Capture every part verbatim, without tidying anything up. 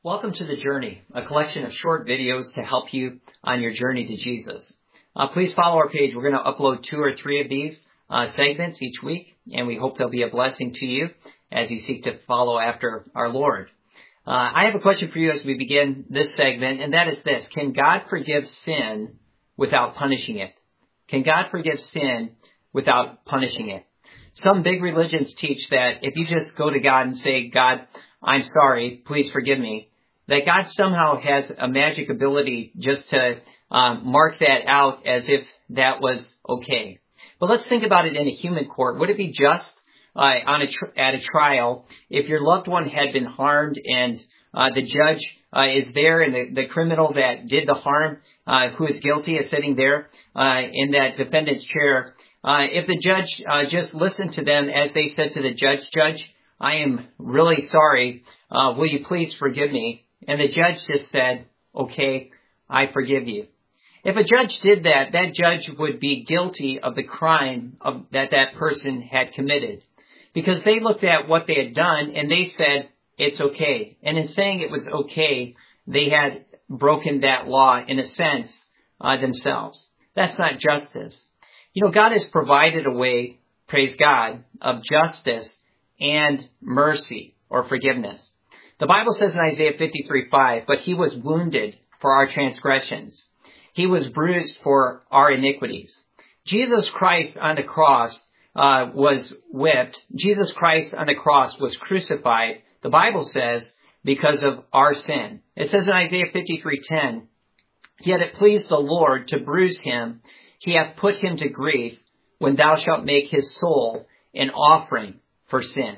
Welcome to The Journey, a collection of short videos to help you on your journey to Jesus. Uh, please follow our page. We're going to upload two or three of these uh, segments each week, and we hope they'll be a blessing to you as you seek to follow after our Lord. Uh, I have a question for you as we begin this segment, and that is this. Can God forgive sin without punishing it? Can God forgive sin without punishing it? Some big religions teach that if you just go to God and say, God, I'm sorry, please forgive me, that God somehow has a magic ability just to um, mark that out as if that was okay. But let's think about it in a human court. Would it be just uh, on a tr- at a trial if your loved one had been harmed and uh, the judge uh, is there and the, the criminal that did the harm, uh, who is guilty, is sitting there uh, in that defendant's chair? Uh, if the judge uh, just listened to them as they said to the judge, Judge, I am really sorry. Uh, will you please forgive me? And the judge just said, okay, I forgive you. If a judge did that, that judge would be guilty of the crime of, that that person had committed. Because they looked at what they had done and they said, it's okay. And in saying it was okay, they had broken that law in a sense uh, themselves. That's not justice. You know, God has provided a way, praise God, of justice and mercy or forgiveness. The Bible says in Isaiah fifty-three five, but he was wounded for our transgressions. He was bruised for our iniquities. Jesus Christ on the cross uh, was whipped. Jesus Christ on the cross was crucified, the Bible says, because of our sin. It says in Isaiah fifty-three ten, yet it pleased the Lord to bruise him. He hath put him to grief when thou shalt make his soul an offering for sin.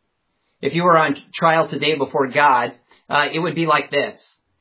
If you were on trial today before God, uh, it would be like this.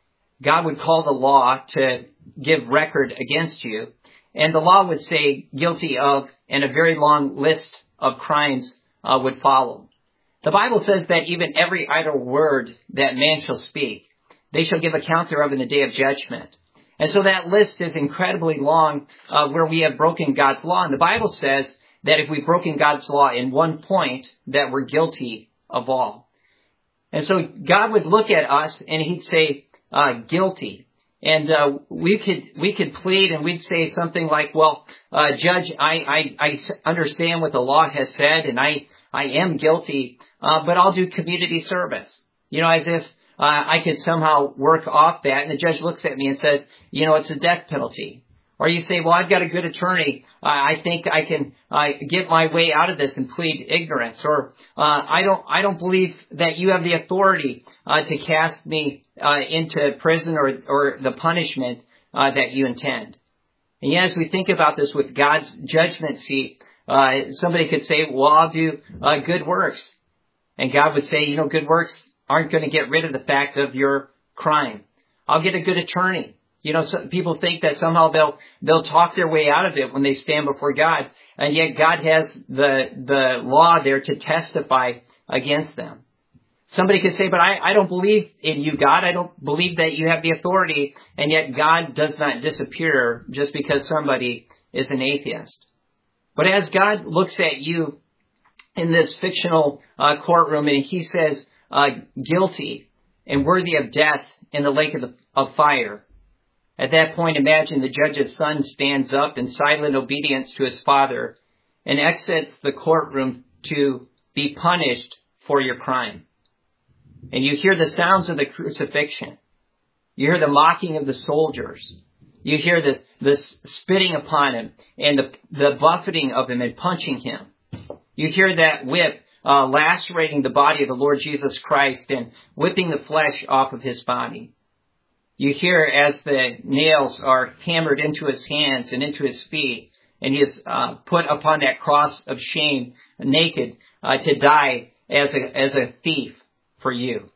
God would call the law to give record against you, and the law would say guilty of, and a very long list of crimes uh, would follow. The Bible says that even every idle word that man shall speak, they shall give account thereof in the day of judgment. And so that list is incredibly long uh, where we have broken God's law. And the Bible says that if we've broken God's law in one point, that we're guilty of all. And so God would look at us and he'd say, uh, guilty. And uh, we could we could plead and we'd say something like, well, uh, Judge, I, I, I understand what the law has said and I, I am guilty, uh, but I'll do community service. You know, as if uh, I could somehow work off that. And the judge looks at me and says, you know, it's a death penalty. Or you say, well, I've got a good attorney. Uh, I think I can uh, get my way out of this and plead ignorance. Or uh, I don't I don't believe that you have the authority uh, to cast me uh, into prison or, or the punishment uh, that you intend. And yet, as we think about this with God's judgment seat, uh, somebody could say, well, I'll do uh, good works. And God would say, you know, good works aren't going to get rid of the fact of your crime. I'll get a good attorney. You know, some people think that somehow they'll they'll talk their way out of it when they stand before God, and yet God has the the law there to testify against them. Somebody could say, but I, I don't believe in you, God. I don't believe that you have the authority, and yet God does not disappear just because somebody is an atheist. But as God looks at you in this fictional uh, courtroom, and he says, uh, guilty and worthy of death in the lake of, the, of fire, at that point, imagine the judge's son stands up in silent obedience to his father and exits the courtroom to be punished for your crime. And you hear the sounds of the crucifixion. You hear the mocking of the soldiers. You hear this, this spitting upon him and the, the buffeting of him and punching him. You hear that whip uh, lacerating the body of the Lord Jesus Christ and whipping the flesh off of his body. You hear as the nails are hammered into his hands and into his feet, and he is uh, put upon that cross of shame, naked, uh, to die as a as a thief for you.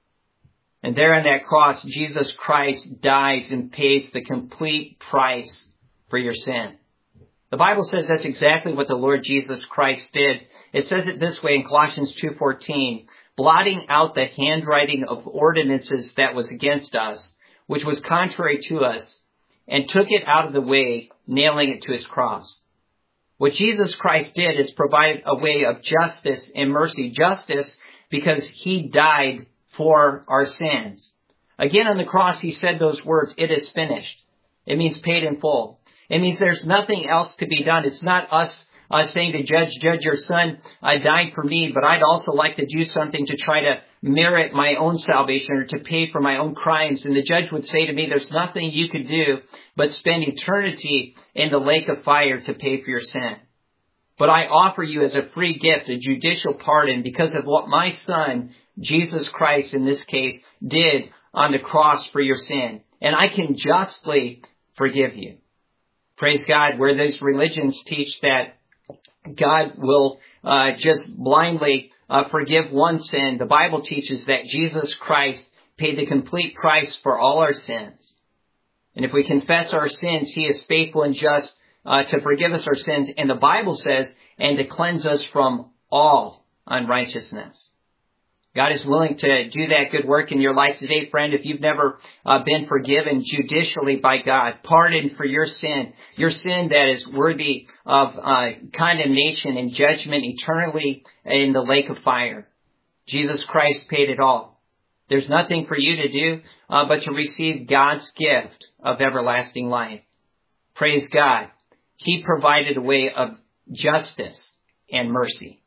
And there on that cross, Jesus Christ dies and pays the complete price for your sin. The Bible says that's exactly what the Lord Jesus Christ did. It says it this way in Colossians two fourteen, blotting out the handwriting of ordinances that was against us, which was contrary to us, and took it out of the way, nailing it to his cross. What Jesus Christ did is provide a way of justice and mercy. Justice because he died for our sins. Again, on the cross, he said those words, "It is finished." It means paid in full. It means there's nothing else to be done. It's not us uh, saying to Judge, Judge, your son uh, died for me, but I'd also like to do something to try to merit my own salvation or to pay for my own crimes. And the judge would say to me, there's nothing you could do but spend eternity in the lake of fire to pay for your sin. But I offer you as a free gift a judicial pardon because of what my son, Jesus Christ in this case, did on the cross for your sin. And I can justly forgive you. Praise God, where those religions teach that God will uh, just blindly uh, forgive one sin, the Bible teaches that Jesus Christ paid the complete price for all our sins. And if we confess our sins, he is faithful and just uh, to forgive us our sins. And the Bible says, and to cleanse us from all unrighteousness. God is willing to do that good work in your life today, friend. If you've never uh, been forgiven judicially by God, pardoned for your sin, your sin that is worthy of uh, condemnation and judgment eternally in the lake of fire. Jesus Christ paid it all. There's nothing for you to do uh, but to receive God's gift of everlasting life. Praise God. He provided a way of justice and mercy.